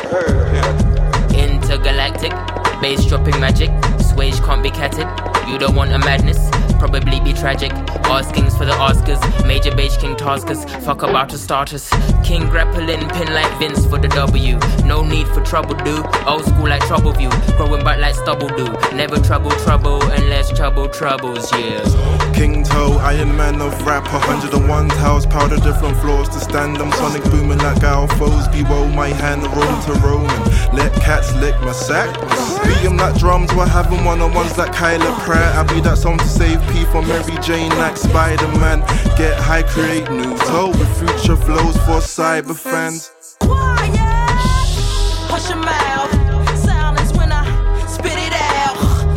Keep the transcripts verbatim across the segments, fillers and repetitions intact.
heard, yeah. Intergalactic, bass dropping magic. Swage can't be catted. You don't want a madness, probably be tragic. Askings for the Oscars, major beige king taskers. Fuck about a status. King grappling, pin like Vince for the W. No need for trouble, do. Old school like trouble view. Growing back like stubble do. Never trouble trouble unless trouble troubles, yeah. King Toe, Iron Man of rap, one hundred and one towers, powder different floors to stand. I'm sonic booming like our foes. Be woe, my hand roam to roam and let cats lick my sack. Beat 'em like drums, we're having one-on-ones like Kyla Pratt. I be that song to save P for Mary Jane like Spider-Man. Get high, create new toe with future flows for cyber fans. Quiet, hush your mouth. Silence when I spit it out.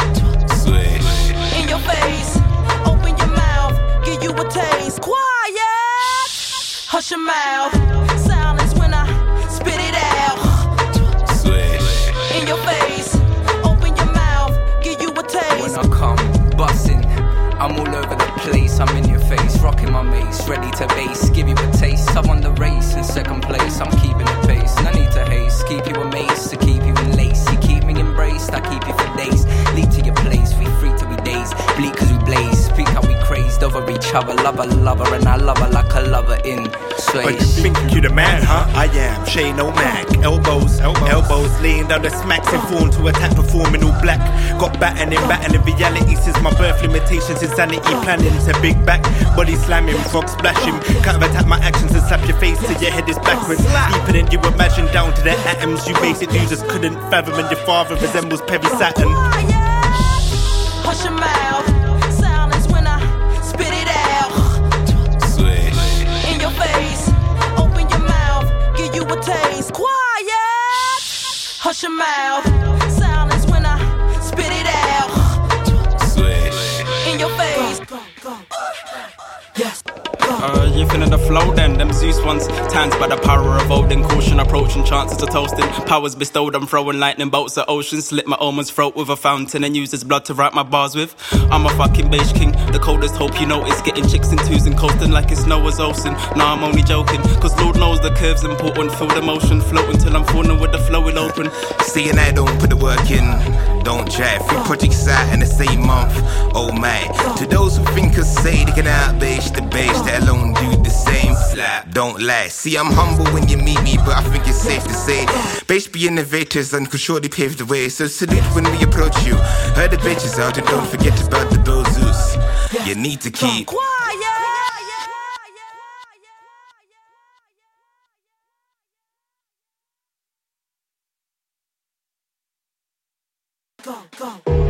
Sweet. In your face, open your mouth, give you a taste. Quiet, hush your mouth. Silence when I spit it out. Sweet. In your face, open your mouth, give you a taste. When I come bussin', I'm all over the place. I'm in your face, rocking my mace, ready to base, give you a taste. I'm on the race in second place. I'm keeping the pace, and I need to haste, keep you amazed, to keep you in lace. You keep me embraced, I keep you for days. Lead to your place, we free to be days. Bleak cause we blaze, speak how we crazed over each other. Lover, lover, and I love her like a lover in Sway. But you think you the man, huh? I am Shane O'Mac. Elbows, elbows, elbows, laying down the smacks and form to attack, performing all black. Got batting and batting in reality since my birth. Limitations, insanity, planning to big back. Body slamming, frog splashing. Can't attack my actions and slap your face till your head is backwards. Deeper than you imagine, down to the atoms. You basic users couldn't fathom, and your father resembles Perry Saturn. Quiet, hush your mouth. Silence when I spit it out. Sweet. In your face, open your mouth, give you a taste. Quiet, hush your mouth. Silence when I spit it out. Sweet. In your face. Yes. Uh, you feeling the flow then? Them Zeus ones, times by the power of Odin. Caution approaching, chances of toasting. Powers bestowed, I'm throwing lightning bolts at ocean. Slit my omen's throat with a fountain and use his blood to write my bars with. I'm a fucking beige king, the coldest hope you notice. Getting chicks in twos and coasting like it's Noah's ocean. Nah, I'm only joking, cause Lord knows the curve's important. Feel the motion, floating till I'm falling with the flowing open. Saying I don't put the work in, don't drive. Three projects out in the same month, oh my. To those who think or say they can out-beige the beige, they alone do the same. Don't lie, see I'm humble when you meet me, but I think it's safe to say beige be innovators and could surely pave the way. So salute when we approach you. Heard the bitches out and don't forget about the Bill Zeus. You need to keep Quiet. Go, go.